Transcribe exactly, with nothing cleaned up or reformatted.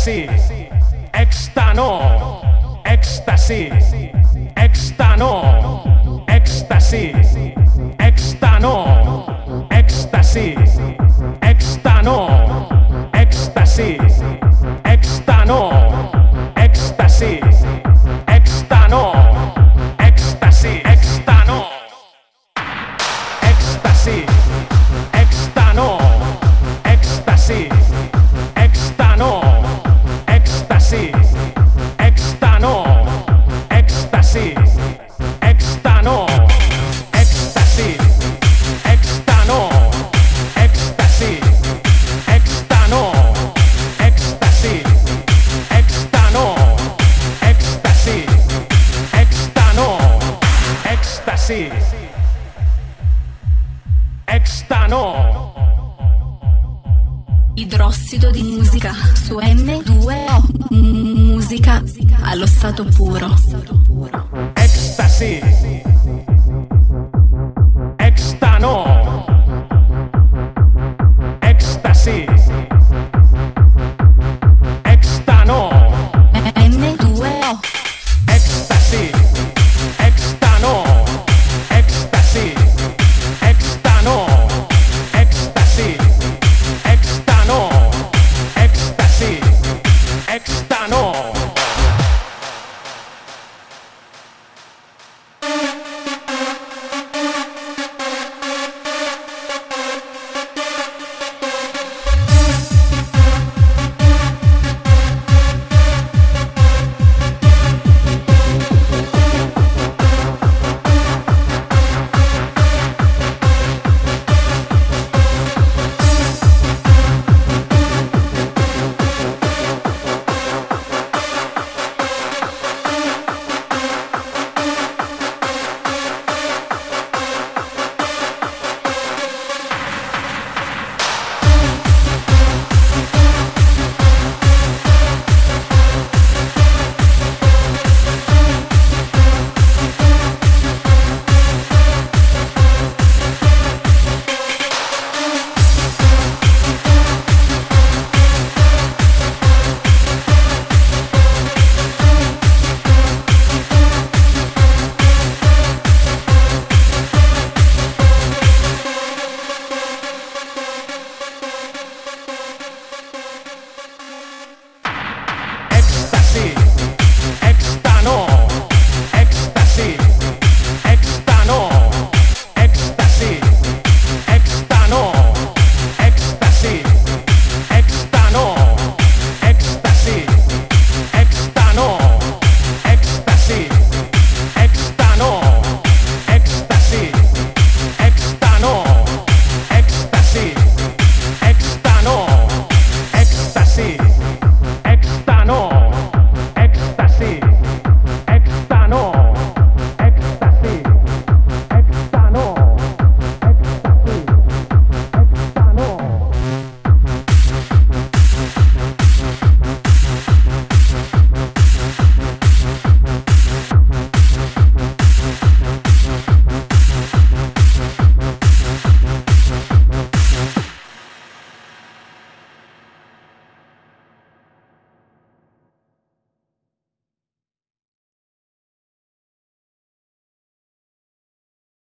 Ecstasy, extano, ecstasy, extano, ecstasy, extano, ecstasy, extano, ecstasy, extano, ecstasy, extano, ecstasy, extano, ecstasy, extano, ecstasy, extano, ecstasy, extano, ecstasy, extano, ecstasy, extano, ecstasy, extano, ecstasy, extano, ecstasy, extano, ecstasy, extano. Idrossido di musica su emme due o musica allo stato puro. Ecstasy, extano, ecstasy, extano, emme due o ecstasy, extano, ecstasy, extano, ecstasy, extano, ecstasy, extano. Ecstasy.